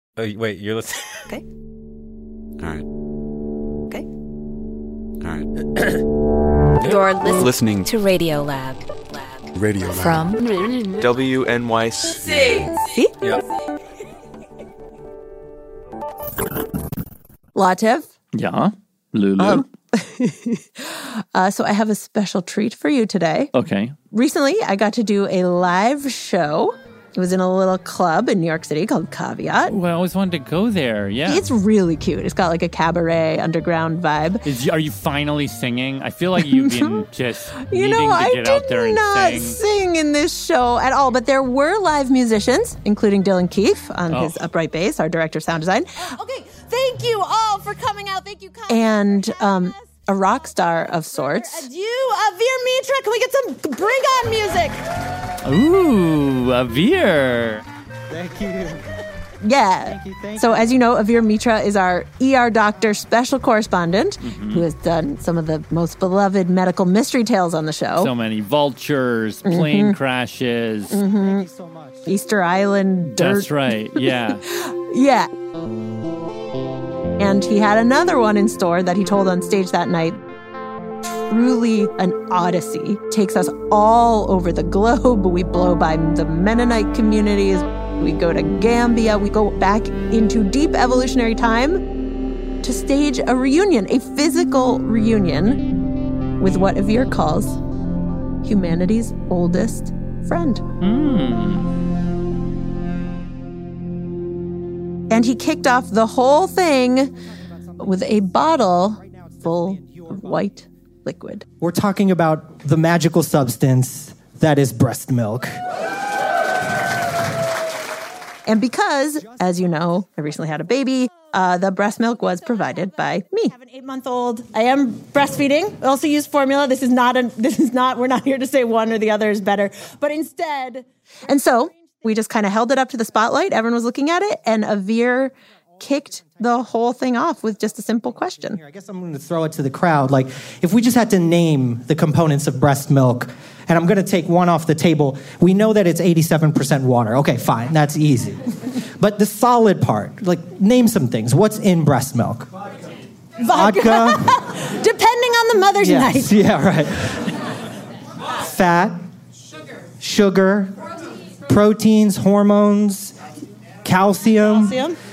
Oh, wait, you're listening. Okay. All right. Okay. All right. You're Listening to Radio Lab. Radio Lab. From WNYC. See? Yep. Latev. Yeah, Lulu. So I have a special treat for you today. Okay. Recently, I got to do a live show. It was in a little club in New York City called Caveat. Well, I always wanted to go there. Yeah. It's really cute. It's got like a cabaret underground vibe. Are you finally singing? I feel like you've been just needing to I get out there did and not sing. sing in this show at all, but there were live musicians, including Dylan Keefe on his upright bass, our director of sound design. Okay, thank you all for coming out. Thank you, Kyle. And a rock star of sorts. Adieu, Veer Mitra. Can we get some Bring On music? Ooh, a veer. Thank you. Yeah. Thank So as you know, Avir Mitra is our ER doctor special correspondent who has done some of the most beloved medical mystery tales on the show. So many vultures, plane crashes. Thank you so much. Easter Island, dirt. That's right. Yeah. Yeah. And he had another one in store that he told on stage that night. Truly an odyssey. Takes us all over the globe. We blow by the Mennonite communities. We go to Gambia. We go back into deep evolutionary time to stage a reunion, a physical reunion with what Avir calls humanity's oldest friend. And he kicked off the whole thing with a bottle full of white liquid. We're talking about the magical substance that is breast milk. And because, as you know, I recently had a baby, the breast milk was provided by me. I have an 8-month-old. I am breastfeeding. I also use formula. We're not here to say one or the other is better, but instead. And so we just kind of held it up to the spotlight. Everyone was looking at it, and Avir kicked the whole thing off with just a simple question. Here, I guess I'm going to throw it to the crowd. Like, if we just had to name the components of breast milk, and I'm going to take one off the table, we know that it's 87% water. Okay, fine, that's easy. But the solid part, like, name some things. What's in breast milk? Vodka. Depending on the mother's Yes, night. yeah, right. Fat. Sugar. Proteins, hormones, calcium.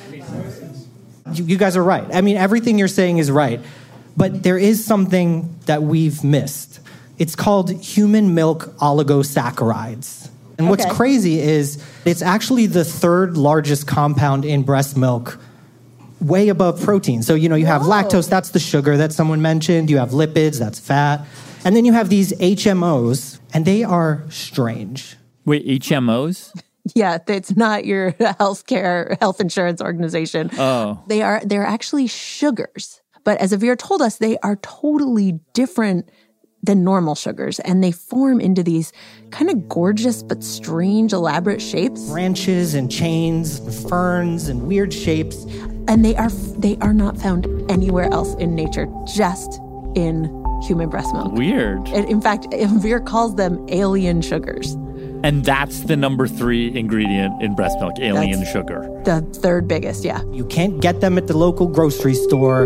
You guys are right. I mean, everything you're saying is right. But there is something that we've missed. It's called human milk oligosaccharides. And what's crazy is it's actually the third largest compound in breast milk, way above protein. So, you have lactose, that's the sugar that someone mentioned. You have lipids, that's fat. And then you have these HMOs, and they are strange. Wait, HMOs? Yeah, it's not your health insurance organization. Oh. They're actually sugars. But as Avir told us, they are totally different than normal sugars, and they form into these kind of gorgeous but strange, elaborate shapes. Branches and chains, and ferns and weird shapes. And they are not found anywhere else in nature, just in human breast milk. Weird. In fact, Avir calls them alien sugars. And that's the number 3 ingredient in breast milk, alien sugar. The third biggest, yeah. You can't get them at the local grocery store.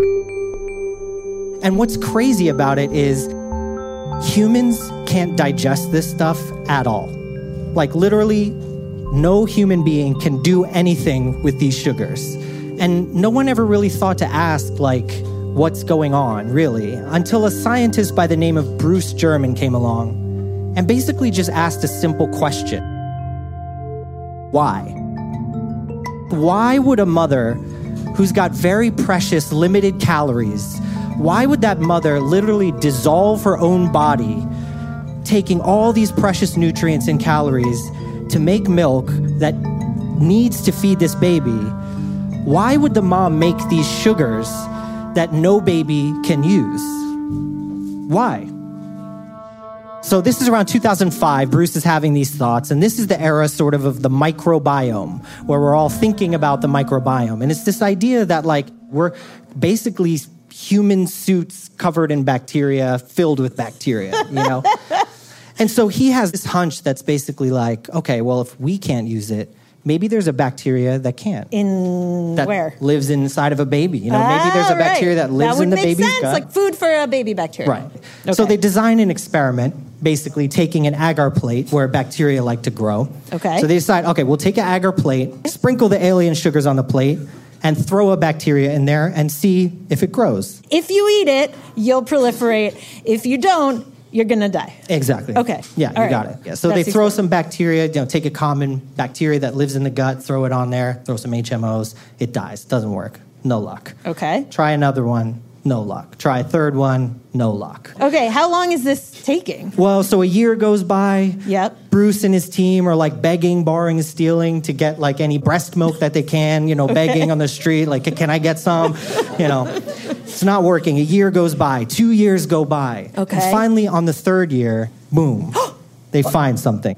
And what's crazy about it is humans can't digest this stuff at all. Like, literally, no human being can do anything with these sugars. And no one ever really thought to ask, like, what's going on, really, until a scientist by the name of Bruce German came along and basically just asked a simple question. Why? Why would a mother who's got very precious, limited calories, why would that mother literally dissolve her own body, taking all these precious nutrients and calories to make milk that needs to feed this baby? Why would the mom make these sugars that no baby can use? Why? So this is around 2005. Bruce is having these thoughts, and this is the era sort of the microbiome, where we're all thinking about the microbiome. And it's this idea that, like, we're basically human suits covered in bacteria, filled with bacteria, And so he has this hunch that's basically like, okay, well, if we can't use it, maybe there's a bacteria that can't. That Where? lives inside of a baby. You know, maybe there's a bacteria that lives in the baby's That would make sense, gut. like food for a baby bacteria. Right. Okay. So they design an experiment, basically taking an agar plate where bacteria like to grow. Okay. So they decide, okay, we'll take an agar plate, sprinkle the alien sugars on the plate, and throw a bacteria in there and see if it grows. If you eat it, you'll proliferate. If you don't, you're going to die. Exactly. Okay. Yeah, All you got right. it. Yeah. So That's they throw explain- some bacteria, take a common bacteria that lives in the gut, throw it on there, throw some HMOs, it dies. Doesn't work. No luck. Okay. Try another one, no luck. Try a third one, no luck. Okay, how long is this taking? Well, so a year goes by. Yep. Bruce and his team are like begging, borrowing, and stealing to get like any breast milk that they can, begging on the street, like, can I get some? It's not working. A year goes by, 2 years go by. Okay. And finally, on the third year, boom, they find something.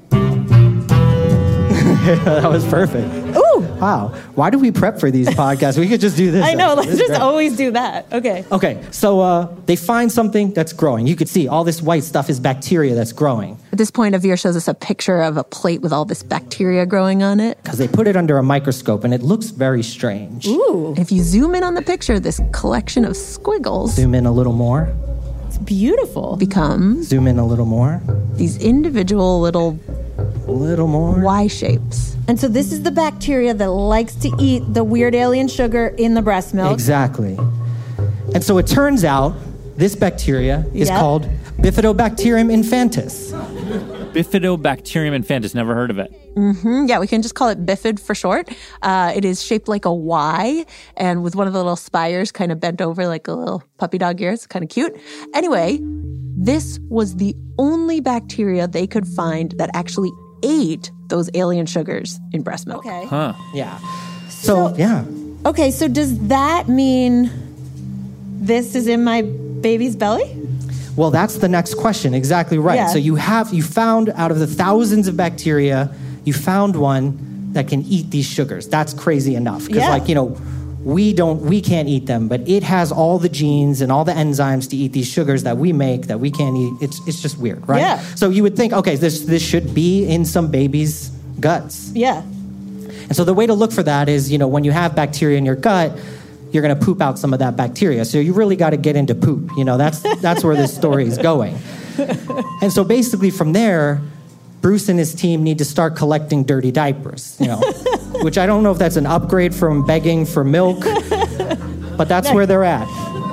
That was perfect. Ooh! Wow. Why do we prep for these podcasts? We could just do this. I know, This let's is just great. always do that. Okay. Okay, so they find something that's growing. You could see all this white stuff is bacteria that's growing. At this point, Avir shows us a picture of a plate with all this bacteria growing on it. Because they put it under a microscope, and it looks very strange. Ooh, If you zoom in on the picture, this collection of squiggles Zoom in a little more. it's beautiful. becomes Zoom in a little more. these individual little A little more. Y shapes. And so this is the bacteria that likes to eat the weird alien sugar in the breast milk. Exactly. And so it turns out this bacteria is Yep. called Bifidobacterium infantis. Bifidobacterium infantis. Never heard of it. Yeah, we can just call it bifid for short. It is shaped like a Y and with one of the little spires kind of bent over like a little puppy dog ear. It's kind of cute. Anyway, this was the only bacteria they could find that actually ate those alien sugars in breast milk. Okay. Huh. Yeah. So yeah. Okay, so does that mean this is in my baby's belly? Well, that's the next question. Exactly right. Yeah. So you found out of the thousands of bacteria, you found one that can eat these sugars. That's crazy enough. Because Yeah. we can't eat them, but it has all the genes and all the enzymes to eat these sugars that we make that we can't eat. It's just weird, right? Yeah. So you would think, okay, this should be in some baby's guts. Yeah. And so the way to look for that is, when you have bacteria in your gut, you're going to poop out some of that bacteria. So you really got to get into poop. That's where this story is going. And so basically from there, Bruce and his team need to start collecting dirty diapers, which I don't know if that's an upgrade from begging for milk, but that's where they're at.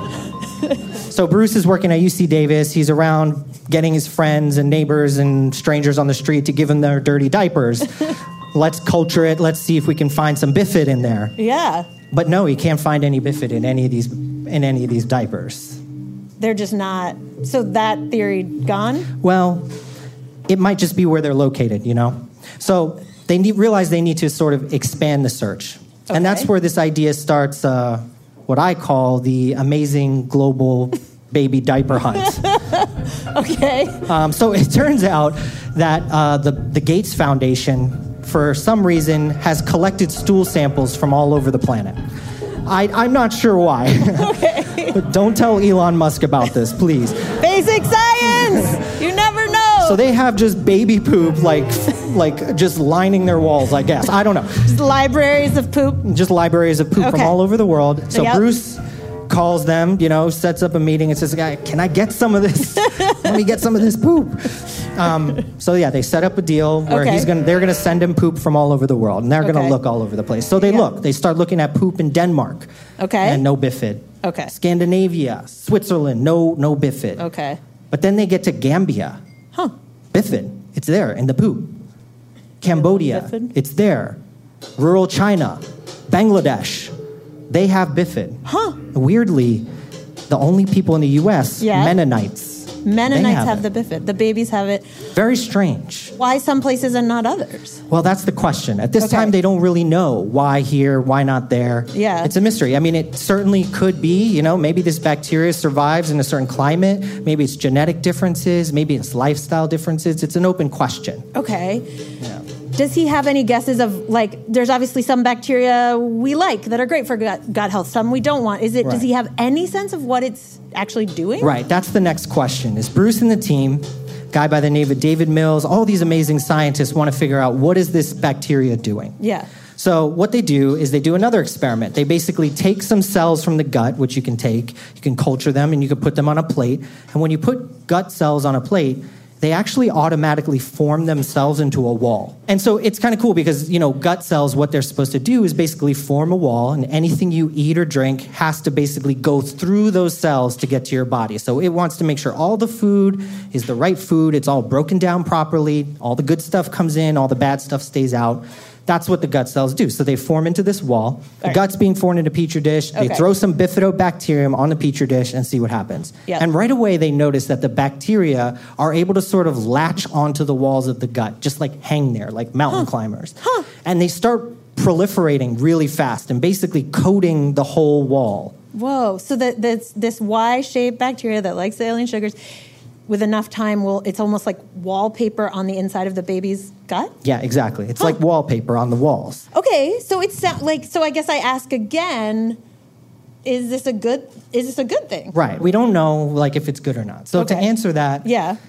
So Bruce is working at UC Davis. He's around getting his friends and neighbors and strangers on the street to give him their dirty diapers. Let's culture it. Let's see if we can find some bifid in there. Yeah. But no, he can't find any bifid in any of these diapers. They're just not. So that theory gone? Well, it might just be where they're located, So they realize they need to sort of expand the search. Okay. And that's where this idea starts, what I call the amazing global baby diaper hunt. Okay. So it turns out that the Gates Foundation, for some reason, has collected stool samples from all over the planet. I'm not sure why. Okay. But don't tell Elon Musk about this, please. Basic science! You never know. So they have just baby poop, like just lining their walls, I guess. I don't know. Just libraries of poop. Just libraries of poop from Okay. all over the world. So Yep. Bruce calls them, sets up a meeting and says, can I get some of this? Let me get some of this poop. So yeah, they set up a deal where Okay. they're gonna send him poop from all over the world, and they're gonna Okay. look all over the place. So they Yeah. they start looking at poop in Denmark. Okay. And no bifid. Okay. Scandinavia, Switzerland, no bifid. Okay. But then they get to Gambia. Huh. Bifid, it's there in the poop. Cambodia, Bifid? it's there. Rural China, Bangladesh, they have bifid. Huh. Weirdly, the only people in the U.S., Yeah. Mennonites, Mennonites they have it. the bifid. The babies have it. Very strange. Why some places and not others? Well, that's the question. At this Okay. time, they don't really know why here, why not there. Yeah. It's a mystery. I mean, it certainly could be, maybe this bacteria survives in a certain climate. Maybe it's genetic differences. Maybe it's lifestyle differences. It's an open question. Okay. Does he have any guesses of, there's obviously some bacteria we like that are great for gut health, some we don't want. Does Right. he have any sense of what it's actually doing? Right, that's the next question. Is Bruce and the team, guy by the name of David Mills, all these amazing scientists want to figure out what is this bacteria doing. Yeah. So what they do is they do another experiment. They basically take some cells from the gut, which you can culture them, and you can put them on a plate. And when you put gut cells on a plate, they actually automatically form themselves into a wall. And so it's kind of cool because, gut cells, what they're supposed to do is basically form a wall, and anything you eat or drink has to basically go through those cells to get to your body. So it wants to make sure all the food is the right food, it's all broken down properly, all the good stuff comes in, all the bad stuff stays out. That's what the gut cells do. So they form into this wall. The gut's being formed into a Petri dish. They throw some bifidobacterium on the Petri dish and see what happens. Yep. And right away, they notice that the bacteria are able to sort of latch onto the walls of the gut, just like hang there, like mountain climbers. And they start proliferating really fast and basically coating the whole wall. Whoa. So this Y-shaped bacteria that likes the alien sugars, with enough time, it's almost like wallpaper on the inside of the baby's gut? Yeah, exactly. It's like wallpaper on the walls. Okay, so so I guess I ask again, is this a good thing? Right. We don't know if it's good or not. So to answer that,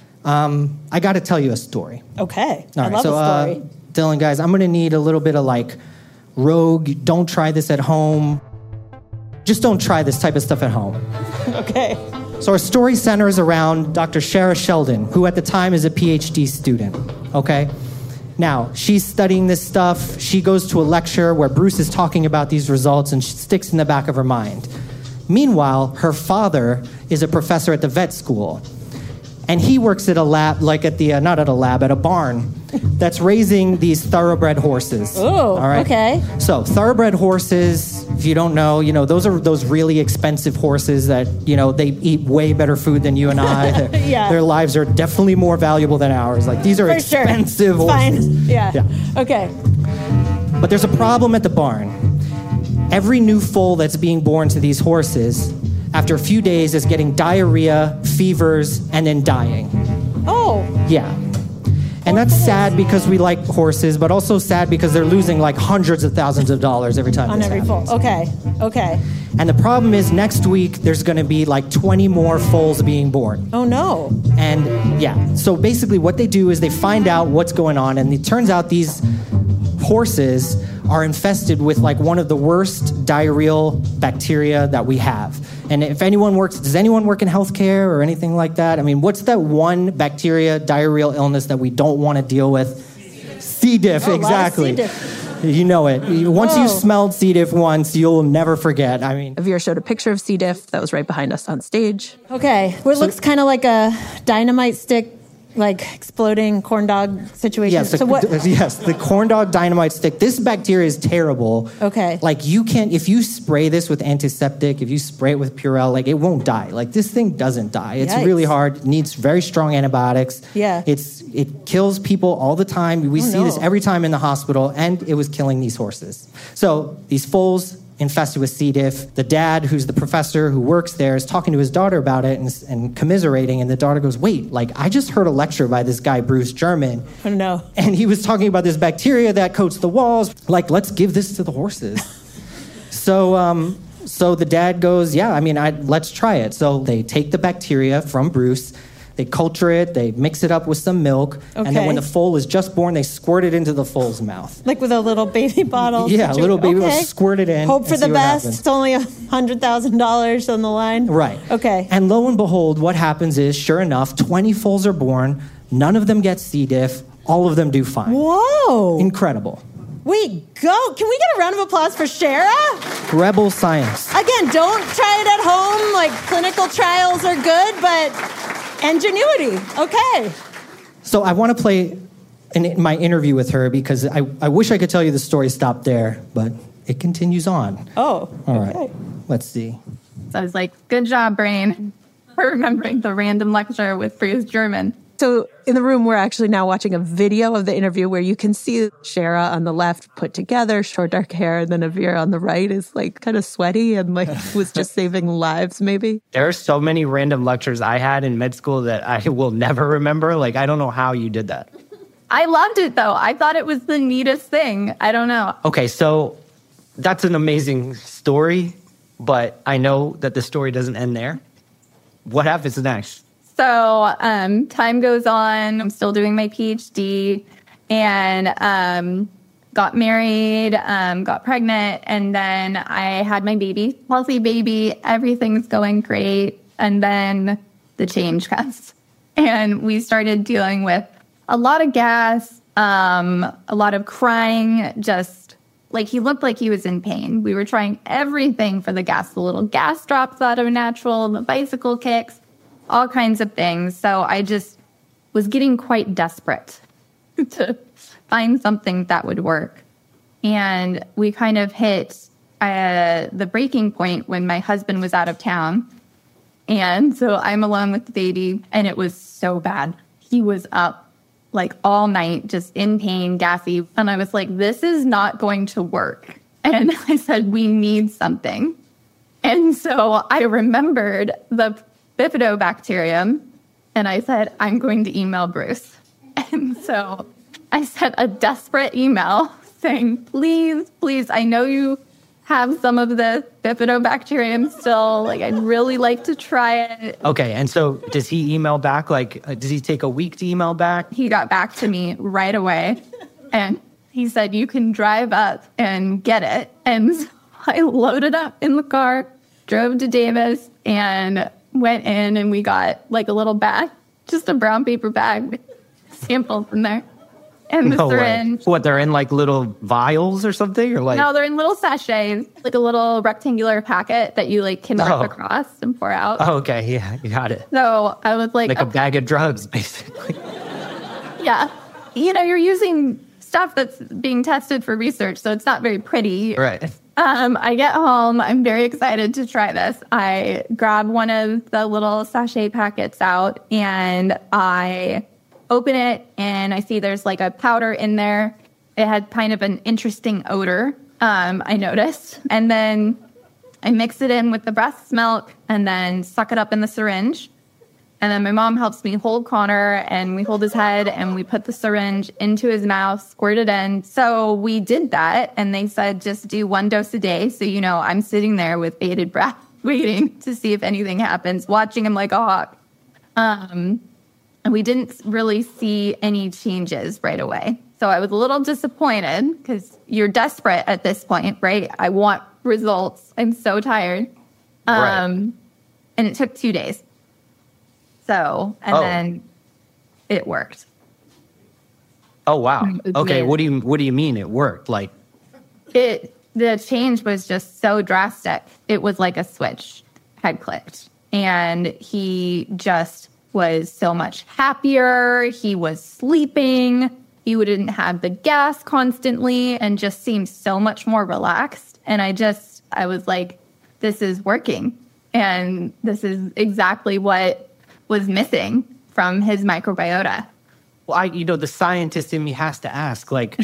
I got to tell you a story. Okay. All I right, love a story. Dylan, guys, I'm going to need a little bit of rogue, don't try this at home. Just don't try this type of stuff at home. Okay. So our story centers around Dr. Shara Sheldon, who at the time is a PhD student, okay? Now, she's studying this stuff. She goes to a lecture where Bruce is talking about these results, and she sticks in the back of her mind. Meanwhile, her father is a professor at the vet school, and he works at a lab, at a barn that's raising these thoroughbred horses. Oh, all right? Okay. So thoroughbred horses, if you don't know, those are those really expensive horses that, they eat way better food than you and I. Their lives are definitely more valuable than ours. These are expensive horses. Fine. Yeah. Okay. But there's a problem at the barn. Every new foal that's being born to these horses, after a few days, is getting diarrhea, fevers, and then dying. Oh. Yeah. And that's sad because we like horses, but also sad because they're losing hundreds of thousands of dollars every time on every foal. Okay. And the problem is next week there's going to be 20 more foals being born. Oh no. And so basically what they do is they find out what's going on, and it turns out these horses are infested with one of the worst diarrheal bacteria that we have. And if anyone does anyone work in healthcare or anything like that? I mean, what's that one bacteria diarrheal illness that we don't want to deal with? C. diff, exactly. C. diff. You know it. Once you smelled C. diff once, you'll never forget. I mean, Veer showed a picture of C. diff that was right behind us on stage. Okay. Well, it looks kind of like a dynamite stick, exploding corn dog situation. Yes, the corn dog dynamite stick. This bacteria is terrible. Okay. You can't, if you spray this with antiseptic, if you spray it with Purell, it won't die. This thing doesn't die. It's really hard. It needs very strong antibiotics. Yeah. It kills people all the time. We see this every time in the hospital, and it was killing these horses. So these foals infested with C. diff. The dad, who's the professor who works there, is talking to his daughter about it and commiserating, and the daughter goes, wait, I just heard a lecture by this guy, Bruce German. Oh, no. And he was talking about this bacteria that coats the walls. Let's give this to the horses. So the dad goes, let's try it. So they take the bacteria from Bruce, they culture it, they mix it up with some milk, and then when the foal is just born, they squirt it into the foal's mouth. With a little baby bottle? Yeah, a little baby will squirt it in. Hope for the best. It's only $100,000 on the line. Right. Okay. And lo and behold, what happens is, sure enough, 20 foals are born, none of them get C. diff, all of them do fine. Whoa. Incredible. Wait, go. Can we get a round of applause for Shara? Rebel science. Again, don't try it at home. Clinical trials are good, but ingenuity. Okay. So I want to play my interview with her because I wish I could tell you the story stopped there, but it continues on. Oh, all right. Let's see. So I was like, good job, brain, for remembering the random lecture with Bruce German. So in the room, we're actually now watching a video of the interview where you can see Shara on the left put together, short dark hair, and then Veer on the right is kind of sweaty and was just saving lives maybe. There are so many random lectures I had in med school that I will never remember. I don't know how you did that. I loved it, though. I thought it was the neatest thing. I don't know. Okay, so that's an amazing story, but I know that the story doesn't end there. What happens next? So time goes on. I'm still doing my PhD and got married, got pregnant, and then I had my baby, healthy baby. Everything's going great. And then the change comes. And we started dealing with a lot of gas, a lot of crying, just like he looked like he was in pain. We were trying everything for the gas, the little gas drops that are natural, the bicycle kicks, all kinds of things. So I just was getting quite desperate to find something that would work. And we kind of hit the breaking point when my husband was out of town. And so I'm alone with the baby, and it was so bad. He was up like all night, just in pain, gassy. And I was like, this is not going to work. And I said, we need something. And so I remembered the bifidobacterium, and I said, I'm going to email Bruce. And so I sent a desperate email saying, please, please, I know you have some of the bifidobacterium still. Like, I'd really like to try it. Okay, and so does he email back? Like, does he take a week to email back? He got back to me right away, and he said, you can drive up and get it. And so I loaded up in the car, drove to Davis, and went in, and we got like a little bag, just a brown paper bag with samples in there. And the syringe. Way. What, they're in like little vials or something? Or like? No, they're in little sachets, like a little rectangular packet that you like can rip across and pour out. Oh, okay. Yeah, you got it. So I was like a bag of drugs, basically. Yeah. You know, you're using stuff that's being tested for research, so it's not very pretty. Right. I get home. I'm very excited to try this. I grab one of the little sachet packets out, and I open it, and I see there's like a powder in there. It had kind of an interesting odor, I noticed. And then I mix it in with the breast milk and then suck it up in the syringe. And then my mom helps me hold Connor, and we hold his head, and we put the syringe into his mouth, squirt it in. So we did that, and they said just do 1 dose a day. So, you know, I'm sitting there with bated breath, waiting to see if anything happens, watching him like a hawk. And we didn't really see any changes right away. So I was a little disappointed because you're desperate at this point, right? I want results. I'm so tired. Right. And it took 2 days. So, and then it worked. Oh, wow. Okay, what do you mean it worked? Like the change was just so drastic. It was like a switch had clicked. And he just was so much happier. He was sleeping. He didn't have the gas constantly and just seemed so much more relaxed. And I was like, this is working. And this is exactly what was missing from his microbiota. Well, the scientist in me has to ask, like,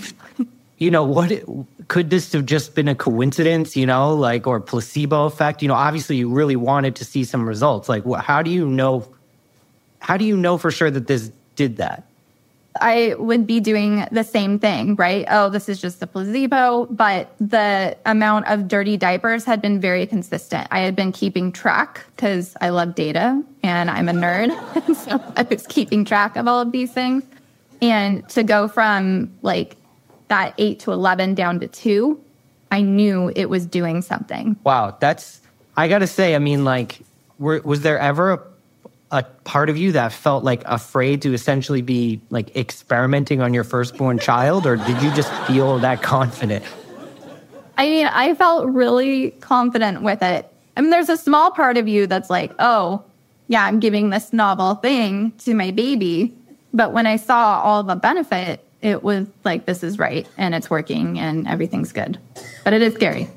could this have just been a coincidence, or placebo effect? Obviously you really wanted to see some results. Like, how do you know for sure that this did that? I would be doing the same thing, right? Oh, this is just a placebo. But the amount of dirty diapers had been very consistent. I had been keeping track because I love data and I'm a nerd. So I was keeping track of all of these things. And to go from like that 8 to 11 down to 2, I knew it was doing something. Wow. I got to say, I mean, like, was there ever a part of you that felt like afraid to essentially be like experimenting on your firstborn child, or did you just feel that confident? I mean, I felt really confident with it. I mean, there's a small part of you that's like, oh, yeah, I'm giving this novel thing to my baby. But when I saw all the benefit, it was like, this is right, and it's working, and everything's good. But it is scary.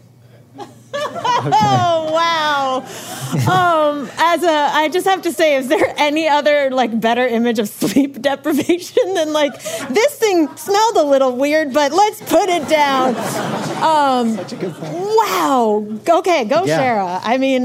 Oh, wow. I just have to say, is there any other like better image of sleep deprivation than like this thing smelled a little weird, but let's put it down. Such a good point. Wow. Okay, go Shara. I mean,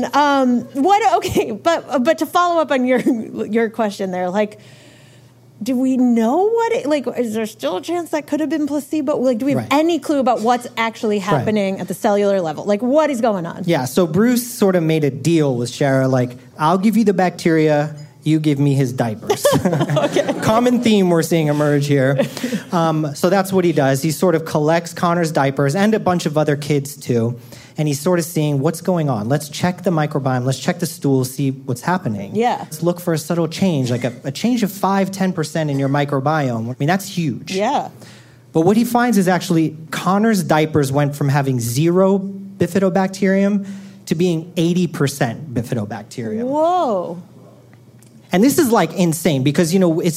but to follow up on your question there, like, do we know is there still a chance that could have been placebo? Like, do we have any clue about what's actually happening at the cellular level? Like, what is going on? Yeah, so Bruce sort of made a deal with Shara, like, I'll give you the bacteria, you give me his diapers. Common theme we're seeing emerge here. So that's what he does. He sort of collects Connor's diapers and a bunch of other kids too. And he's sort of seeing what's going on. Let's check the microbiome. Let's check the stool, see what's happening. Yeah. Let's look for a subtle change, like a change of 5-10% in your microbiome. I mean, that's huge. Yeah. But what he finds is actually Connor's diapers went from having 0 bifidobacterium to being 80% bifidobacterium. Whoa. And this is like insane because,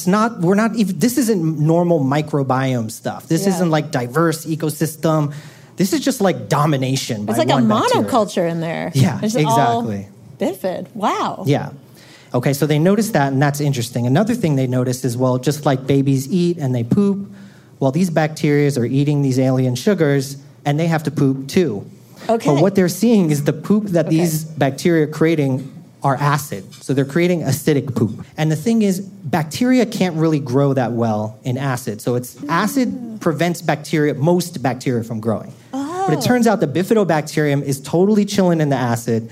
this isn't normal microbiome stuff. This isn't like diverse ecosystem. This is just like domination by It's like one a bacteria. monoculture in there. Yeah, It's exactly. all bifid. Wow. Yeah. Okay, so they noticed that, and that's interesting. Another thing they noticed is, well, just like babies eat and they poop, well, these bacteria are eating these alien sugars, and they have to poop too. Okay. But what they're seeing is the poop that these bacteria are creating are acid. So they're creating acidic poop. And the thing is, bacteria can't really grow that well in acid. So acid prevents most bacteria from growing. Oh. But it turns out the bifidobacterium is totally chilling in the acid.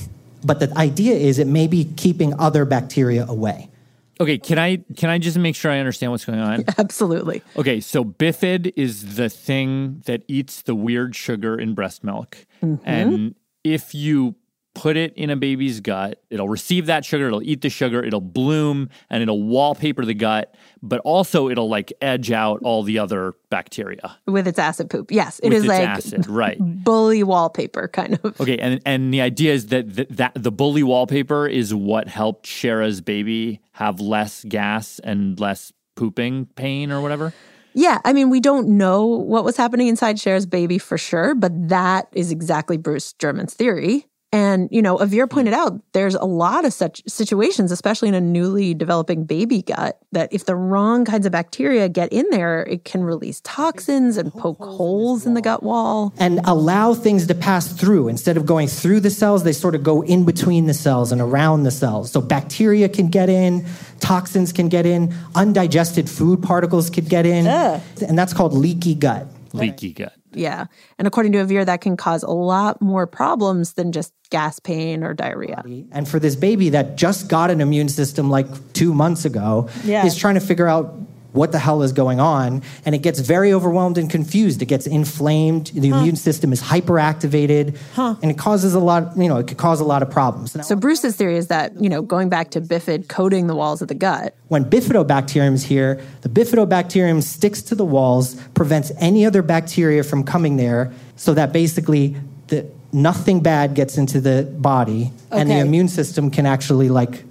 But the idea is it may be keeping other bacteria away. Okay, can I just make sure I understand what's going on? Absolutely. Okay, so bifid is the thing that eats the weird sugar in breast milk. And if you put it in a baby's gut, it'll receive that sugar, it'll eat the sugar, it'll bloom, and it'll wallpaper the gut, but also it'll like edge out all the other bacteria. With its acid poop. Yes, it With is its like acid, right. bully wallpaper kind of. Okay, and the idea is that the bully wallpaper is what helped Shara's baby have less gas and less pooping pain or whatever? Yeah, I mean, we don't know what was happening inside Cher's baby for sure, but that is exactly Bruce German's theory. And, Avir pointed out there's a lot of such situations, especially in a newly developing baby gut, that if the wrong kinds of bacteria get in there, it can release toxins and poke holes in the gut wall. And allow things to pass through. Instead of going through the cells, they sort of go in between the cells and around the cells. So bacteria can get in, toxins can get in, undigested food particles could get in. And that's called leaky gut. Leaky gut. Yeah. And according to Avir, that can cause a lot more problems than just gas pain or diarrhea. And for this baby that just got an immune system like 2 months ago, is trying to figure out what the hell is going on. And it gets very overwhelmed and confused. It gets inflamed. The immune system is hyperactivated. And it causes it could cause a lot of problems. So Bruce's theory is that, going back to bifid coating the walls of the gut. When bifidobacterium is here, the bifidobacterium sticks to the walls, prevents any other bacteria from coming there, so that basically nothing bad gets into the body, and the immune system can actually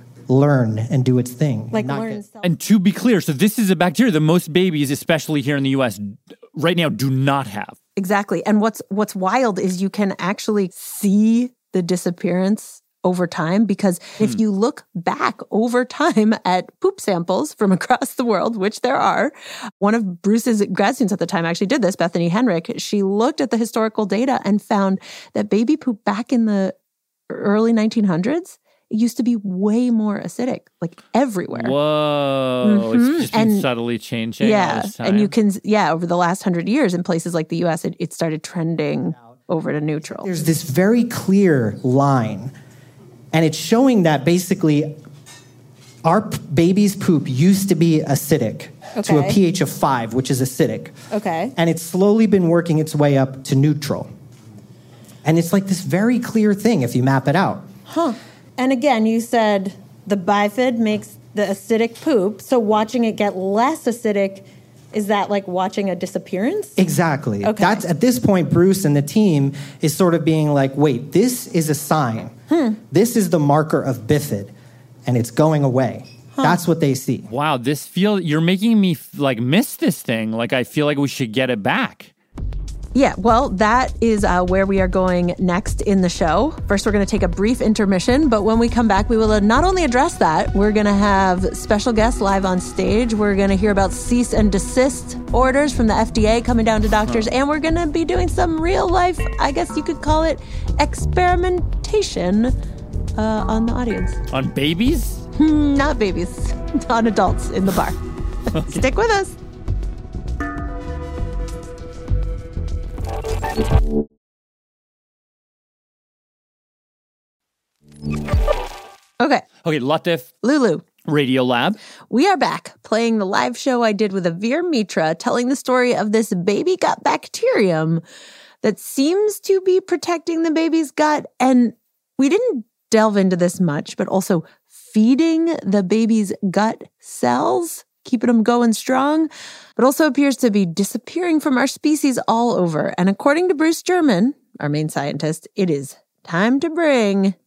learn and do its thing. And to be clear, so this is a bacteria that most babies, especially here in the U.S., right now do not have. Exactly. And what's wild is you can actually see the disappearance over time, because if you look back over time at poop samples from across the world, which there are, one of Bruce's grad students at the time actually did this, Bethany Henrik. She looked at the historical data and found that baby poop back in the early 1900s, it used to be way more acidic, everywhere. Whoa. It's just been subtly changing all this time. And you can, over the last 100 years in places like the U.S., it started trending over to neutral. There's this very clear line, and it's showing that basically our baby's poop used to be acidic to a pH of 5, which is acidic. Okay. And it's slowly been working its way up to neutral. And it's like this very clear thing if you map it out. And again, you said the bifid makes the acidic poop, so watching it get less acidic, is that like watching a disappearance? Exactly. Okay. That's at this point, Bruce and the team is sort of being like, wait, this is a sign. This is the marker of bifid, and it's going away. That's what they see. Wow, you're making me miss this thing. I feel like we should get it back. Yeah, well, that is where we are going next in the show. First, we're going to take a brief intermission, but when we come back, we will not only address that, we're going to have special guests live on stage. We're going to hear about cease and desist orders from the FDA coming down to doctors, and we're going to be doing some real life, I guess you could call it, experimentation on the audience. On babies? Not babies, on adults in the bar. Stick with us. Okay, Okay, Latif, Lulu. Radiolab. We are back playing the live show I did with Avir Mitra, telling the story of this baby gut bacterium that seems to be protecting the baby's gut. And we didn't delve into this much, but also feeding the baby's gut cells, keeping them going strong, but also appears to be disappearing from our species all over. And according to Bruce German, our main scientist, it is time to bring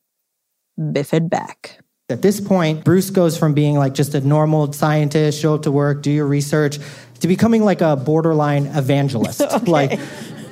Bifid back. At this point, Bruce goes from being like just a normal scientist, show up to work, do your research, to becoming like a borderline evangelist. Okay. Like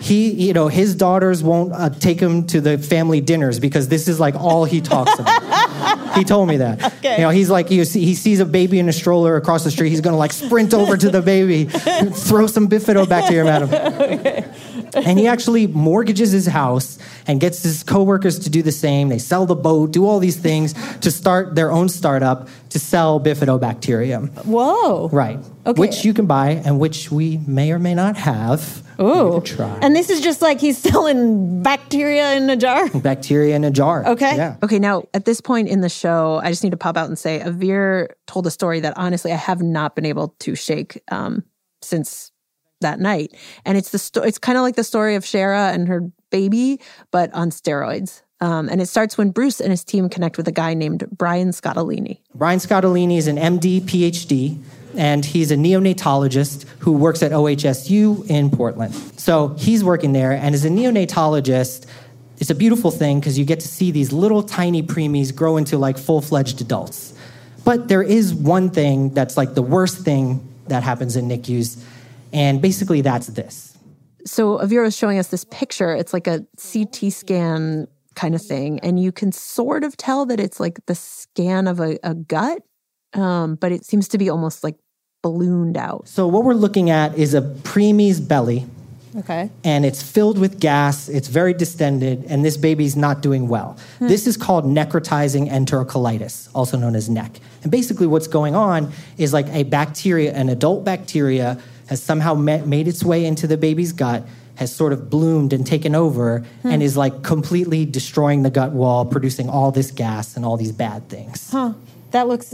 his daughters won't take him to the family dinners because this is like all he talks about. He told me that. Okay. He's like, he sees a baby in a stroller across the street. He's going to like sprint over to the baby, throw some bifidobacterium at him. Okay. And he actually mortgages his house and gets his coworkers to do the same. They sell the boat, do all these things to start their own startup to sell bifidobacterium. Whoa. Right. Okay. Which you can buy and which we may or may not have. Ooh. You can try. And this is just like he's selling bacteria in a jar? Bacteria in a jar. Okay. Yeah. Okay, now at this point in the show, I just need to pop out and say Avir told a story that honestly I have not been able to shake since that night. And it's it's kind of like the story of Shara and her baby, but on steroids. And it starts when Bruce and his team connect with a guy named Brian Scottolini. Brian Scottolini is an MD, PhD, and he's a neonatologist who works at OHSU in Portland. So he's working there, and as a neonatologist, it's a beautiful thing because you get to see these little tiny preemies grow into like full-fledged adults. But there is one thing that's like the worst thing that happens in NICUs, and basically that's this. So Avir was showing us this picture. It's like a CT scan kind of thing, and you can sort of tell that it's like the scan of a gut, but it seems to be almost like ballooned out. So what we're looking at is a preemie's belly, Okay. and it's filled with gas, it's very distended, and this baby's not doing well. This is called necrotizing enterocolitis, also known as NEC. And basically what's going on is like a bacteria, an adult bacteria, has somehow made its way into the baby's gut, has sort of bloomed and taken over, and is like completely destroying the gut wall, producing all this gas and all these bad things. Huh. That looks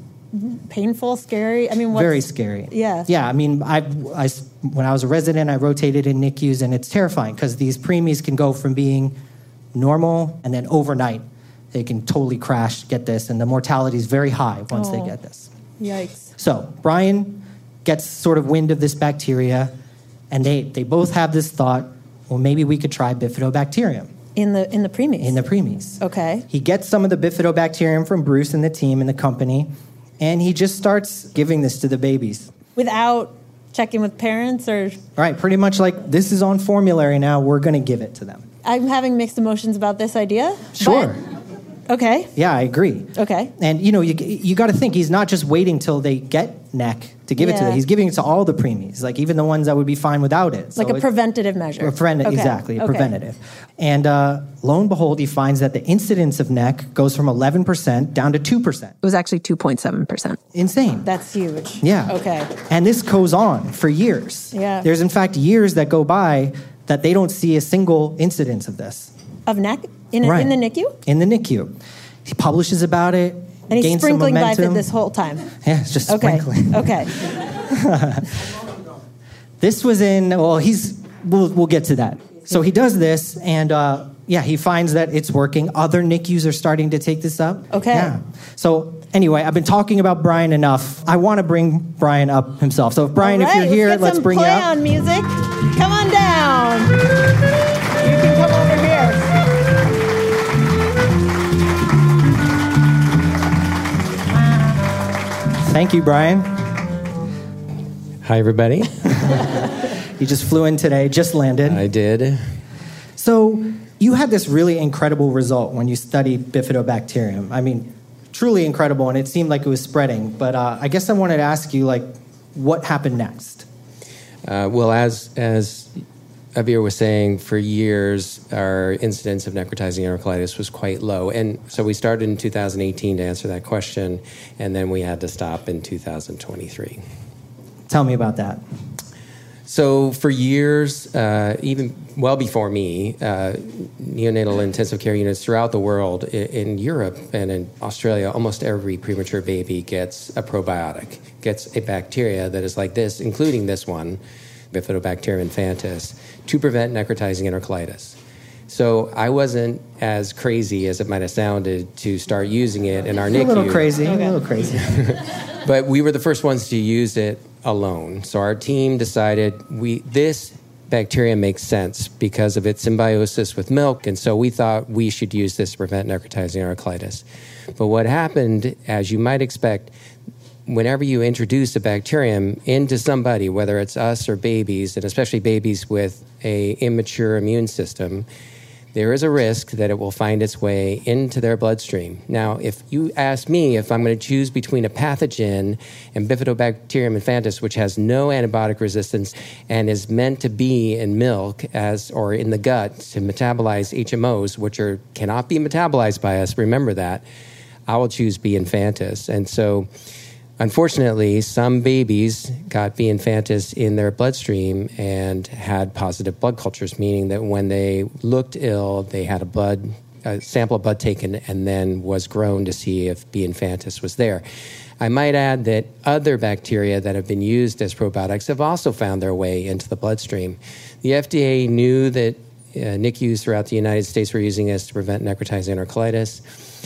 painful, scary. I mean, Very scary. Yeah. Yeah, I mean, when I was a resident, I rotated in NICUs, and it's terrifying because these preemies can go from being normal, and then overnight, they can totally crash, get this, and the mortality is very high once they get this. Yikes. So Brian gets sort of wind of this bacteria, and they both have this thought, well, maybe we could try bifidobacterium. In the preemies? In the preemies. Okay. He gets some of the bifidobacterium from Bruce and the team and the company, and he just starts giving this to the babies. Without checking with parents or? Right, pretty much like, this is on formulary now, we're going to give it to them. I'm having mixed emotions about this idea. Sure. Okay. Yeah, I agree. Okay. And, you got to think, he's not just waiting till they get NEC to give it to them. He's giving it to all the preemies, like even the ones that would be fine without it. Like a preventative measure. Exactly, preventative. And lo and behold, he finds that the incidence of NEC goes from 11% down to 2%. It was actually 2.7%. Insane. That's huge. Yeah. Okay. And this goes on for years. Yeah. There's, in fact, years that go by that they don't see a single incidence of this. Of NEC? In the NICU? In the NICU. He publishes about it. And he's gains some sprinkling momentum. Bifid this whole time. Yeah, it's just sprinkling. Okay. This was we'll get to that. So he does this, and he finds that it's working. Other NICUs are starting to take this up. Okay. Yeah. So anyway, I've been talking about Brian enough. I want to bring Brian up himself. So if Brian, if you're here, let's bring you up. Play on music. Come on down. You can come over here. Thank you, Brian. Hi, everybody. You just flew in today, just landed. I did. So you had this really incredible result when you studied bifidobacterium. I mean, truly incredible, and it seemed like it was spreading. But I guess I wanted to ask you, what happened next? Well, as Avir was saying, for years, our incidence of necrotizing enterocolitis was quite low. And so we started in 2018 to answer that question, and then we had to stop in 2023. Tell me about that. So for years, even well before me, neonatal intensive care units throughout the world, in Europe and in Australia, almost every premature baby gets a probiotic, gets a bacteria that is like this, including this one, Bifidobacterium infantis, to prevent necrotizing enterocolitis. So I wasn't as crazy as it might have sounded to start using it in our NICU. A little crazy. But we were the first ones to use it alone. So our team decided this bacteria makes sense because of its symbiosis with milk, and so we thought we should use this to prevent necrotizing enterocolitis. But what happened, as you might expect, whenever you introduce a bacterium into somebody, whether it's us or babies, and especially babies with an immature immune system, there is a risk that it will find its way into their bloodstream. Now, if you ask me if I'm going to choose between a pathogen and Bifidobacterium infantis, which has no antibiotic resistance and is meant to be in milk or in the gut to metabolize HMOs, which cannot be metabolized by us, remember that, I will choose B. infantis. And so, unfortunately, some babies got B. infantis in their bloodstream and had positive blood cultures, meaning that when they looked ill, they had a sample of blood taken and then was grown to see if B. infantis was there. I might add that other bacteria that have been used as probiotics have also found their way into the bloodstream. The FDA knew that NICUs throughout the United States were using this to prevent necrotizing enterocolitis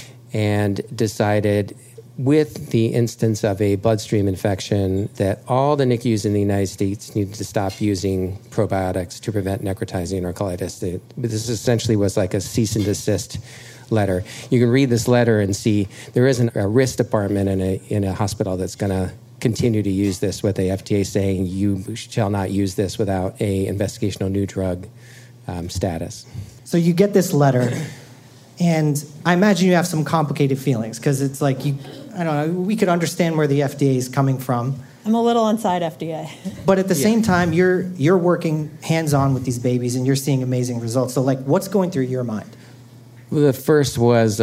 and decided, with the instance of a bloodstream infection, that all the NICUs in the United States needed to stop using probiotics to prevent necrotizing enterocolitis. This essentially was like a cease and desist letter. You can read this letter and see there isn't a risk department in a hospital that's going to continue to use this with the FDA saying you shall not use this without a investigational new drug status. So you get this letter, and I imagine you have some complicated feelings because it's like I don't know, we could understand where the FDA is coming from. I'm a little inside FDA. But at the same time, you're working hands-on with these babies and you're seeing amazing results. So like, what's going through your mind? Well, the first was,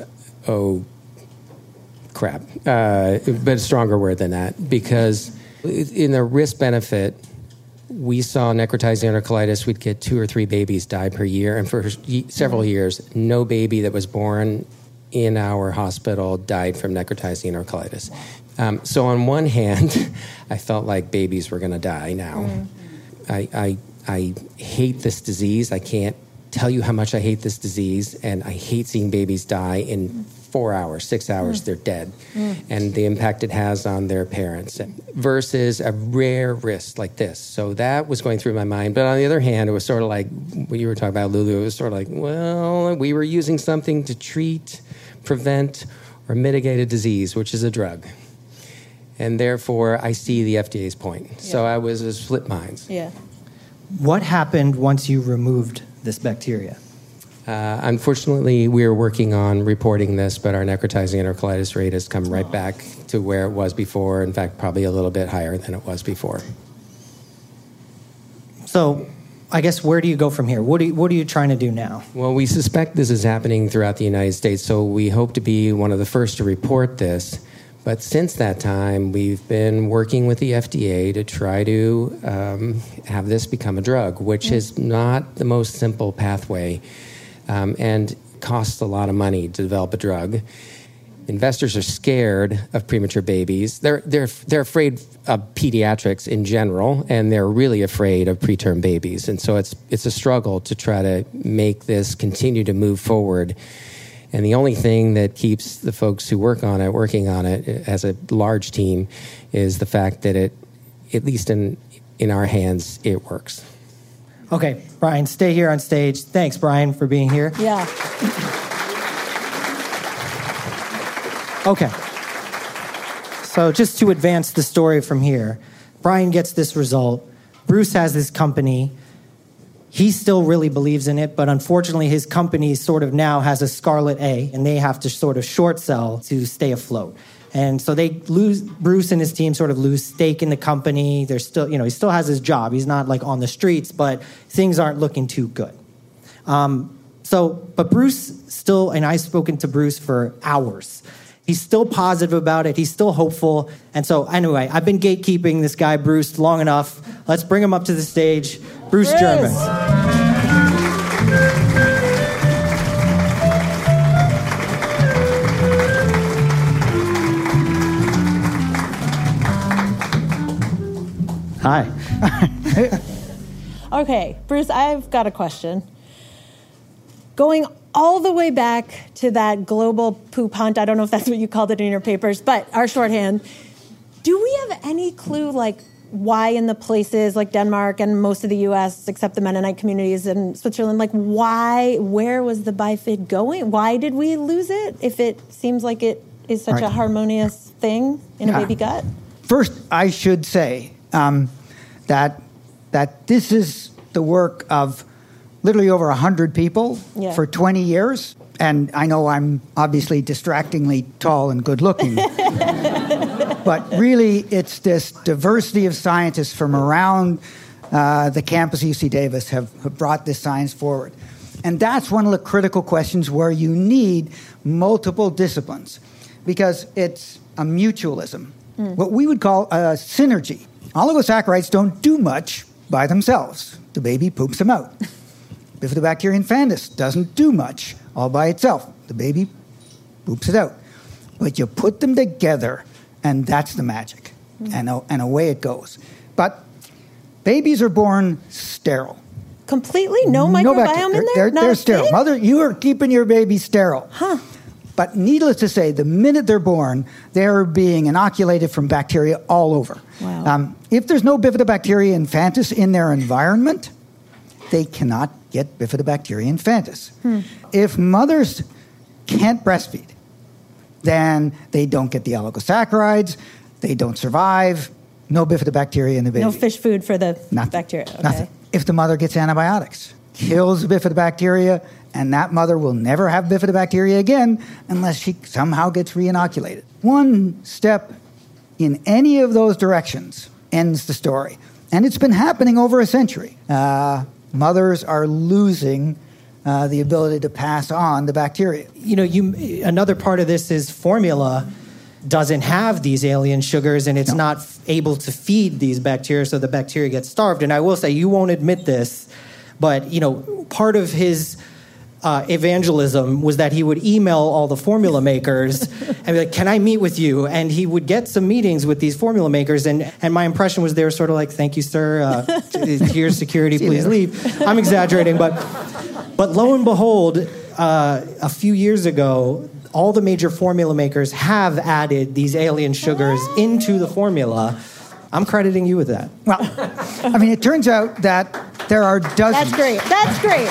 crap. But a stronger word than that, because in the risk-benefit, we saw necrotizing enterocolitis. We'd get 2 or 3 babies die per year. And for several years, no baby that was born in our hospital died from necrotizing enterocolitis. So on one hand, I felt like babies were going to die now. I hate this disease. I can't tell you how much I hate this disease, and I hate seeing babies die in 4 hours, 6 hours, they're dead, and the impact it has on their parents versus a rare risk like this. So that was going through my mind. But on the other hand, it was sort of like what you were talking about, Lulu. It was sort of like, well, we were using something to treat, prevent, or mitigate a disease, which is a drug. And therefore, I see the FDA's point. Yeah. So I was split minds. Yeah. What happened once you removed this bacteria? Unfortunately, we are working on reporting this, but our necrotizing enterocolitis rate has come right back to where it was before. In fact, probably a little bit higher than it was before. So, I guess, where do you go from here? What are you trying to do now? Well, we suspect this is happening throughout the United States, so we hope to be one of the first to report this. But since that time, we've been working with the FDA to try to have this become a drug, which is not the most simple pathway. And costs a lot of money to develop a drug. Investors are scared of premature babies. They're afraid of pediatrics in general, and they're really afraid of preterm babies. And so it's a struggle to try to make this continue to move forward. And the only thing that keeps the folks who working on it as a large team is the fact that it, at least in our hands, it works. Okay, Brian, stay here on stage. Thanks, Brian, for being here. Yeah. Okay. So just to advance the story from here, Brian gets this result. Bruce has this company. He still really believes in it, but unfortunately his company sort of now has a scarlet A, and they have to sort of short sell to stay afloat. And so Bruce and his team sort of lose stake in the company. They're still, he still has his job. He's not like on the streets, but things aren't looking too good. But Bruce still, and I've spoken to Bruce for hours. He's still positive about it. He's still hopeful. And so anyway, I've been gatekeeping this guy, Bruce, long enough. Let's bring him up to the stage. Bruce German. Hi. Okay, Bruce, I've got a question. Going all the way back to that global poop hunt, I don't know if that's what you called it in your papers, but our shorthand, do we have any clue, like, why in the places like Denmark and most of the U.S., except the Mennonite communities in Switzerland, like, where was the bifid going? Why did we lose it if it seems like it is such a harmonious thing in a baby gut? First, I should say that this is the work of literally over 100 people for 20 years. And I know I'm obviously distractingly tall and good looking. But really, it's this diversity of scientists from around the campus of UC Davis have brought this science forward. And that's one of the critical questions where you need multiple disciplines, because it's a mutualism, what we would call a synergy. Oligosaccharides don't do much by themselves. The baby poops them out. Bifidobacterium infantis doesn't do much all by itself. The baby poops it out. But you put them together, and that's the magic. And away it goes. But babies are born sterile. Completely? No microbiome in there? They're sterile. Mother, you are keeping your baby sterile. Huh. But needless to say, the minute they're born, they're being inoculated from bacteria all over. Wow. If there's no Bifidobacteria infantis in their environment, they cannot get Bifidobacteria infantis. If mothers can't breastfeed, then they don't get the oligosaccharides, they don't survive, no Bifidobacteria in the baby. No fish food for the bacteria. Okay. Nothing. If the mother gets antibiotics, kills the Bifidobacteria, and that mother will never have Bifidobacteria again unless she somehow gets re-inoculated. One step in any of those directions ends the story. And it's been happening over a century. Mothers are losing the ability to pass on the bacteria. You know, another part of this is formula doesn't have these alien sugars, and it's not able to feed these bacteria, so the bacteria gets starved. And I will say, you won't admit this, but, you know, part of his evangelism was that he would email all the formula makers and be like, can I meet with you? And he would get some meetings with these formula makers, and my impression was they were sort of like, thank you, sir, here's security, please leave. I'm exaggerating, but lo and behold, a few years ago, all the major formula makers have added these alien sugars into the formula. I'm crediting you with that. Well, I mean, it turns out that there are dozens. That's great. That's great.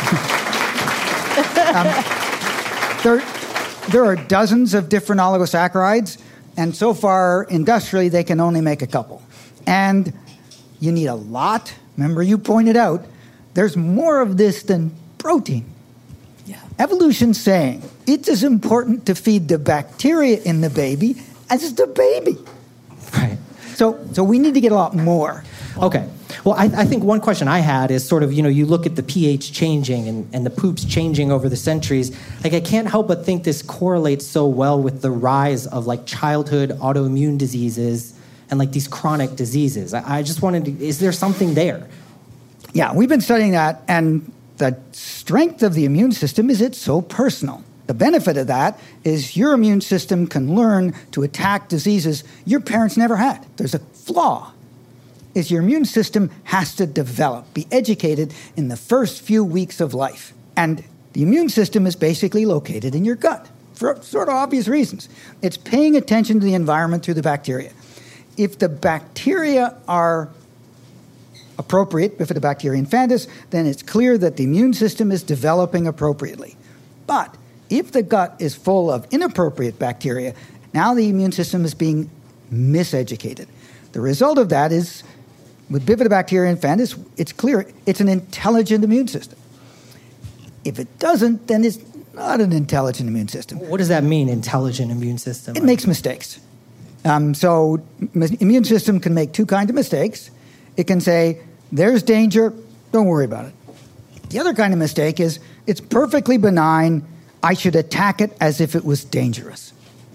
There are dozens of different oligosaccharides, and so far, industrially, they can only make a couple. And you need a lot. Remember, you pointed out, there's more of this than protein. Yeah. Evolution's saying it's as important to feed the bacteria in the baby as the baby. Right. So we need to get a lot more. Okay. Well, I think one question I had is sort of, you know, you look at the pH changing and the poops changing over the centuries. Like, I can't help but think this correlates so well with the rise of, like, childhood autoimmune diseases and, like, these chronic diseases. I just wanted to, is there something there? Yeah, we've been studying that, and the strength of the immune system is it's so personal. The benefit of that is your immune system can learn to attack diseases your parents never had. There's a flaw. Is your immune system has to develop, be educated in the first few weeks of life. And the immune system is basically located in your gut for sort of obvious reasons. It's paying attention to the environment through the bacteria. If the bacteria are appropriate, Bifidobacterium infantis, then it's clear that the immune system is developing appropriately. But if the gut is full of inappropriate bacteria, now the immune system is being miseducated. The result of that is, with Bifidobacterium infantis, it's clear it's an intelligent immune system. If it doesn't, then it's not an intelligent immune system. What does that mean, intelligent immune system? It makes mistakes. So immune system can make two kinds of mistakes. It can say, there's danger, don't worry about it. The other kind of mistake is, it's perfectly benign, I should attack it as if it was dangerous.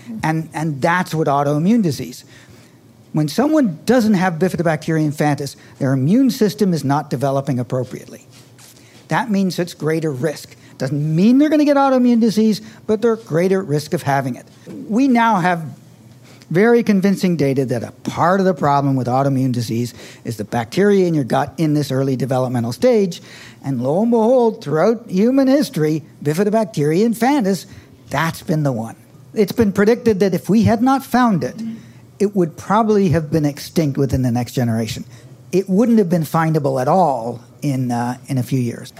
And that's what autoimmune disease. When someone doesn't have Bifidobacteria infantis, their immune system is not developing appropriately. That means it's greater risk. Doesn't mean they're going to get autoimmune disease, but they're greater risk of having it. We now have very convincing data that a part of the problem with autoimmune disease is the bacteria in your gut in this early developmental stage. And lo and behold, throughout human history, Bifidobacteria infantis, that's been the one. It's been predicted that if we had not found it, it would probably have been extinct within the next generation. It wouldn't have been findable at all in a few years.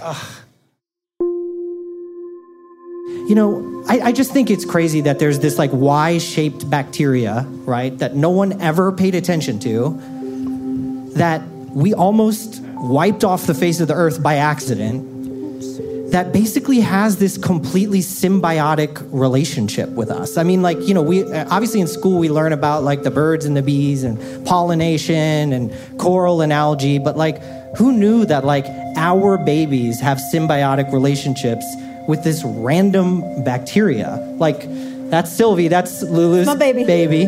You know, I just think it's crazy that there's this like Y-shaped bacteria, right, that no one ever paid attention to, that we almost wiped off the face of the earth by accident, that basically has this completely symbiotic relationship with us. I mean, like, you know, we obviously in school we learn about like the birds and the bees and pollination and coral and algae, but like who knew that like our babies have symbiotic relationships with this random bacteria? Like that's Sylvie, that's Lulu's my baby.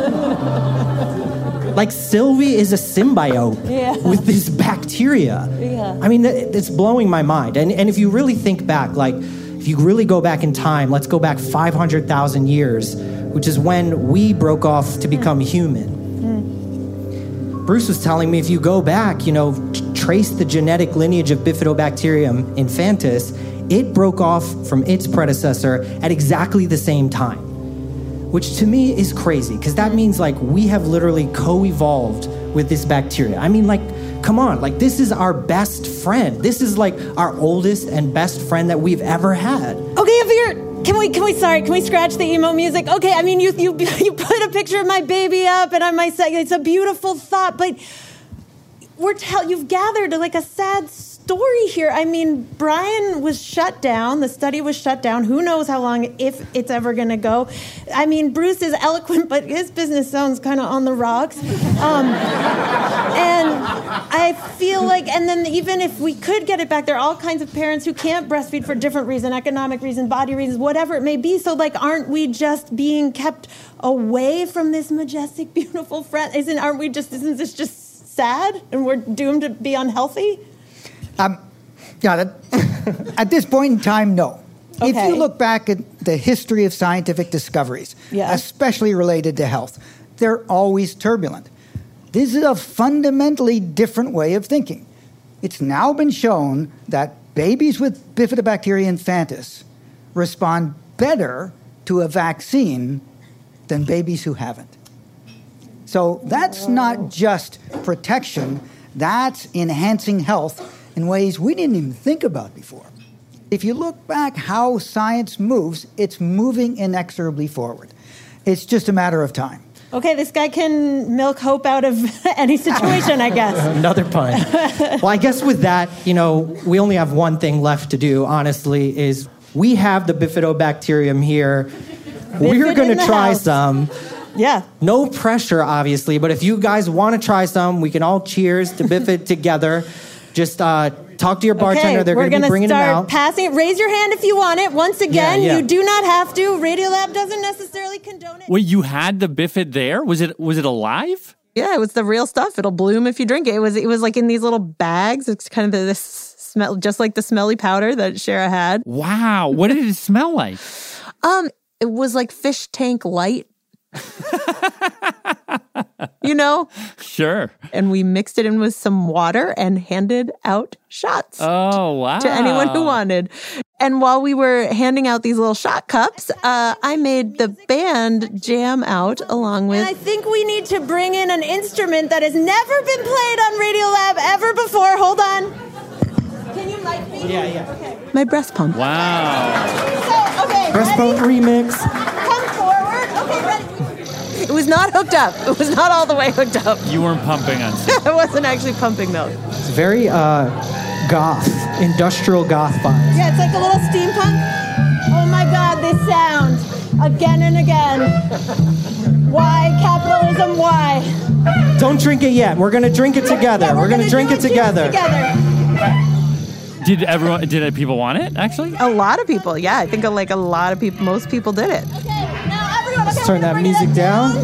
Like Sylvie is a symbiote with this bacteria. Yeah. I mean, it's blowing my mind. And if you really think back, like if you really go back in time, let's go back 500,000 years, which is when we broke off to become human. Bruce was telling me if you go back, you know, trace the genetic lineage of Bifidobacterium infantis, it broke off from its predecessor at exactly the same time. Which to me is crazy, because that means like we have literally co-evolved with this bacteria. I mean, like, come on, like this is our best friend. This is like our oldest and best friend that we've ever had. Okay, if you're, can we scratch the emo music? Okay, I mean, you put a picture of my baby up, and I might say it's a beautiful thought, but you've gathered like a sad story here. I mean, Brian was shut down. The study was shut down. Who knows how long, if it's ever going to go. I mean, Bruce is eloquent, but his business sounds kind of on the rocks. And I feel like, and then even if we could get it back, there are all kinds of parents who can't breastfeed for different reasons, economic reasons, body reasons, whatever it may be. So, like, aren't we just being kept away from this majestic, beautiful friend? Isn't this just sad and we're doomed to be unhealthy? At this point in time, no. Okay. If you look back at the history of scientific discoveries, especially related to health, they're always turbulent. This is a fundamentally different way of thinking. It's now been shown that babies with Bifidobacteria infantis respond better to a vaccine than babies who haven't. So that's not just protection, that's enhancing health in ways we didn't even think about before. If you look back how science moves, it's moving inexorably forward. It's just a matter of time. Okay, this guy can milk hope out of any situation, I guess. Another pun. Well, I guess with that, you know, we only have one thing left to do, honestly, is we have the Bifidobacterium here. We're going to try some. Yeah. No pressure, obviously, but if you guys want to try some, we can all cheers to Bifid together. Just talk to your bartender. They're going to be bringing it out. We're going to start passing it. Raise your hand if you want it. Once again, you do not have to. Radiolab doesn't necessarily condone it. Wait, you had the Bifid there? Was it alive? Yeah, it was the real stuff. It'll bloom if you drink it. It was like in these little bags. It's kind of this smell, just like the smelly powder that Shara had. Wow. What did it smell like? It was like fish tank light. You know? Sure. And we mixed it in with some water and handed out shots. Oh, wow. To anyone who wanted. And while we were handing out these little shot cups, I made the band jam out along with... And I think we need to bring in an instrument that has never been played on Radiolab ever before. Hold on. Can you mic me? Yeah. Okay. My breast pump. Wow. So, okay, breast pump remix. Come forward. Okay, ready? It was not hooked up. It was not all the way hooked up. You weren't pumping on stage. I wasn't actually pumping milk. It's very goth, industrial goth vibes. Yeah, it's like a little steampunk. Oh my God, this sound. Again and again. Why capitalism, why? Don't drink it yet. We're going to drink it together. Yeah, we're going to drink it together. Did people want it, actually? A lot of people, yeah. I think like a lot of people, most people did it. Okay, now everyone doing? Let's Okay, turn that music down.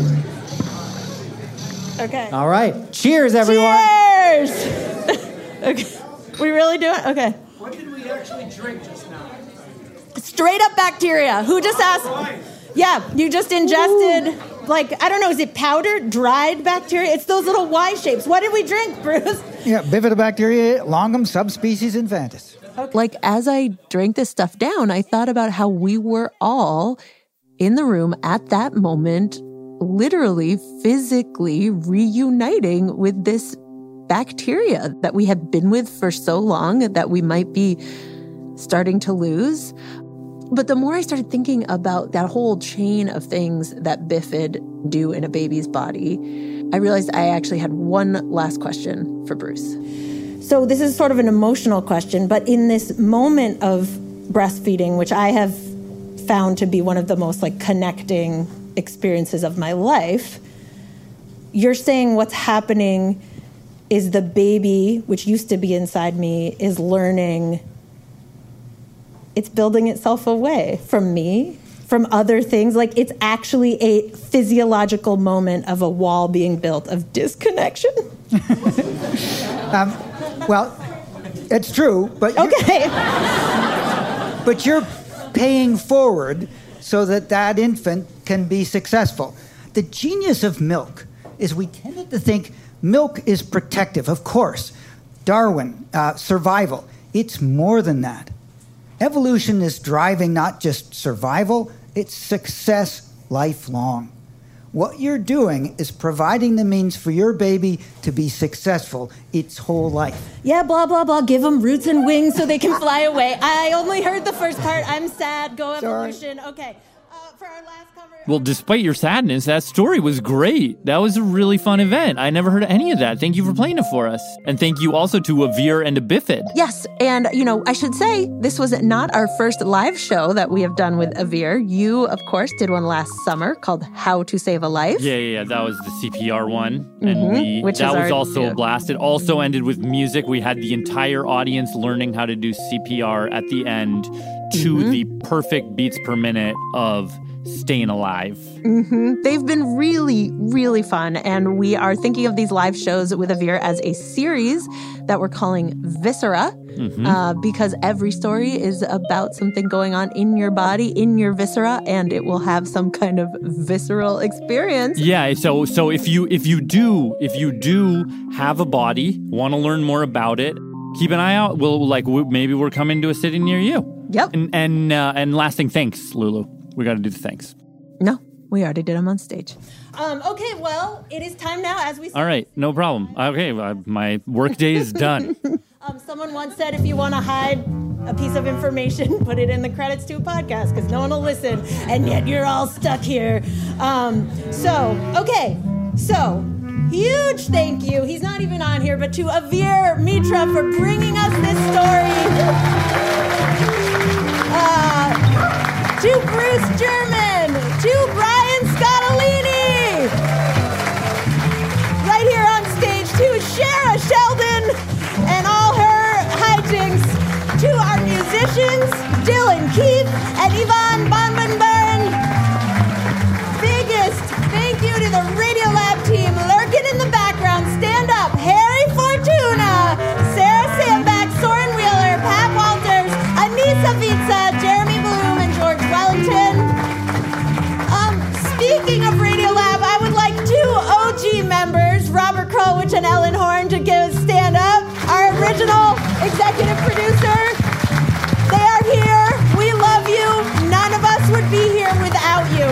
Okay. All right. Cheers, everyone. Cheers! Okay. We really doing? Okay. What did we actually drink just now? Straight up bacteria. Who just asked? Yeah, you just ingested, I don't know, is it powdered, dried bacteria? It's those little Y shapes. What did we drink, Bruce? Yeah, Bifidobacteria longum subspecies infantis. Okay. Like, as I drank this stuff down, I thought about how we were all in the room at that moment, literally, physically reuniting with this bacteria that we had been with for so long that we might be starting to lose. But the more I started thinking about that whole chain of things that Bifid do in a baby's body, I realized I actually had one last question for Bruce. So this is sort of an emotional question, but in this moment of breastfeeding, which I have found to be one of the most connecting experiences of my life, you're saying what's happening is the baby, which used to be inside me, is learning. It's building itself away from me, from other things. It's actually a physiological moment of a wall being built of disconnection. Well, it's true, but okay. But you're paying forward so that infant can be successful. The genius of milk is we tended to think milk is protective. Of course, Darwin, survival. It's more than that. Evolution is driving not just survival, it's success lifelong. What you're doing is providing the means for your baby to be successful its whole life. Yeah, blah, blah, blah. Give them roots and wings so they can fly away. I only heard the first part. I'm sad. Go evolution. Sorry. Okay. For our last conversation. Well, despite your sadness, that story was great. That was a really fun event. I never heard of any of that. Thank you for playing it for us. And thank you also to Avir and a Bifid. Yes, and, I should say, this was not our first live show that we have done with Avir. You, of course, did one last summer called How to Save a Life. Yeah. That was the CPR one. And that was also a blast. It also ended with music. We had the entire audience learning how to do CPR at the end to the perfect beats per minute of Staying Alive. They've been really, really fun, and we are thinking of these live shows with Avir as a series that we're calling Viscera, because every story is about something going on in your body, in your viscera, and it will have some kind of visceral experience. Yeah, so if you do have a body, want to learn more about it, keep an eye out. Maybe we're coming to a city near you. Yep. And last thing, thanks, Lulu. We got to do the thanks. No, we already did them on stage. Okay, well, it is time now as we... All right, no problem. Okay, my work day is done. Someone once said if you want to hide a piece of information, put it in the credits to a podcast because no one will listen, and yet you're all stuck here. So, huge thank you. He's not even on here, but to Avir Mitra for bringing us this story. To Bruce German, to Brian Scottolini, right here on stage, to Shara Sheldon and all her hijinks, to our musicians, Dylan Keith and Yvonne Bonbenburn. Biggest thank you to the Radiolab team lurking in the background. Stand up, Harry Fortuna, Sarah Sandback, Soren Wheeler, Pat Walters, Anissa Vitsa, Jeremy Bloom, and George Wellington. Speaking of Radiolab, I would like 2 OG members, Robert Krulwich and Ellen Horn, to stand up. Our original executive producer. They are here. We love you. None of us would be here without you.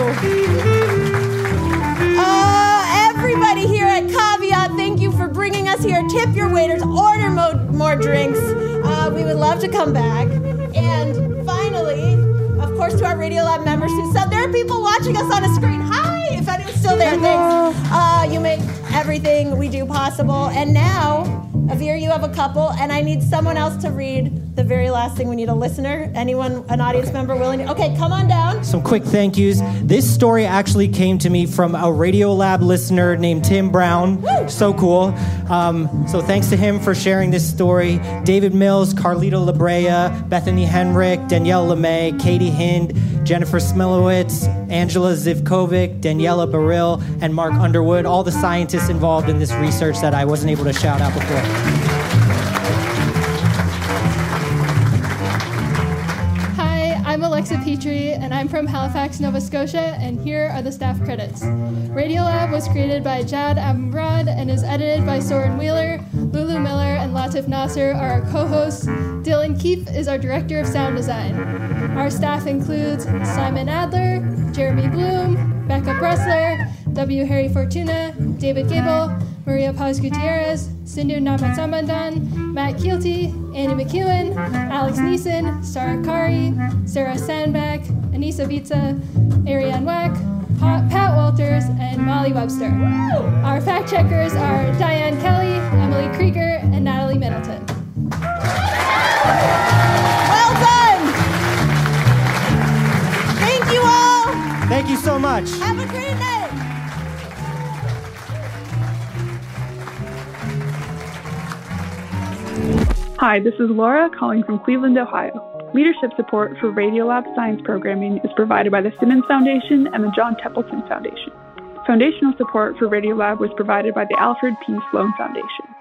Everybody here at Caveat, thank you for bringing us here. Tip your waiters. Order more drinks. We would love to come back. And finally, of course, to our Radiolab members who said there are people watching us on a screen. Hi, if anyone's still there, thanks. You make everything we do possible. And now, Avir, you have a couple, and I need someone else to read the very last thing. We need a listener. Anyone, an audience member willing to? Okay, come on down. Some quick thank yous. This story actually came to me from a Radiolab listener named Tim Brown. Woo! So cool. So thanks to him for sharing this story. David Mills, Carlito Labrea, Bethany Henrik, Danielle LeMay, Katie Hind, Jennifer Smilowitz, Angela Zivkovic, Daniela Baril, and Mark Underwood, all the scientists involved in this research that I wasn't able to shout out before. I'm Alexa Petrie, and I'm from Halifax, Nova Scotia, and here are the staff credits. Radiolab was created by Jad Abumrad and is edited by Soren Wheeler. Lulu Miller and Latif Nasser are our co-hosts. Dylan Keefe is our director of sound design. Our staff includes Simon Adler, Jeremy Bloom, Becca Bressler, W. Harry Fortuna, David Gable, Maria Paz Gutierrez, Sindhu Namatsambandan, Matt Keelty, Annie McEwen, Alex Neeson, Sarah Kari, Sarah Sandbeck, Anissa Vitsa, Ariane Wack, Pat Walters, and Molly Webster. Our fact checkers are Diane Kelly, Emily Krieger, and Natalie Middleton. Well done! Thank you all! Thank you so much. Have a great night! Hi, this is Laura calling from Cleveland, Ohio. Leadership support for Radiolab science programming is provided by the Simmons Foundation and the John Templeton Foundation. Foundational support for Radiolab was provided by the Alfred P. Sloan Foundation.